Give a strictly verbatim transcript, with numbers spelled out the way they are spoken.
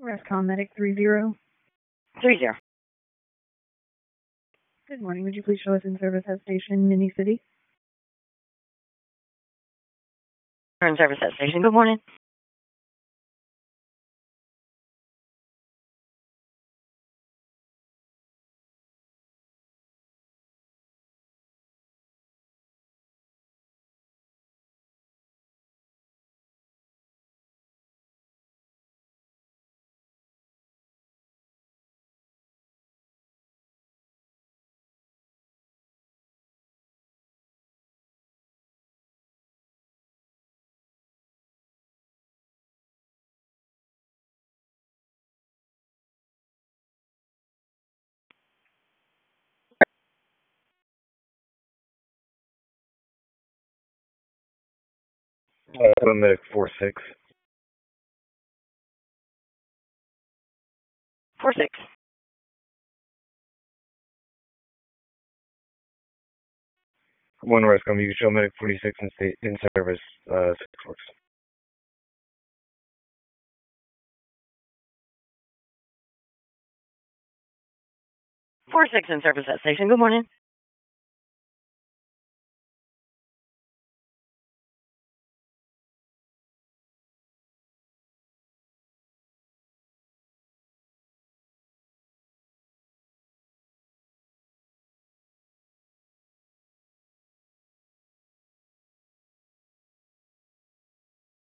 Rescom Medic three zero. Three zero. Good morning. Would you please show us in service at station Mini City? We're in service at station. Good morning. Uh, Medic four six. Four six. One Rescom, you can show Medic forty-six in state in service. Uh, six works. Four six in service at station. Good morning.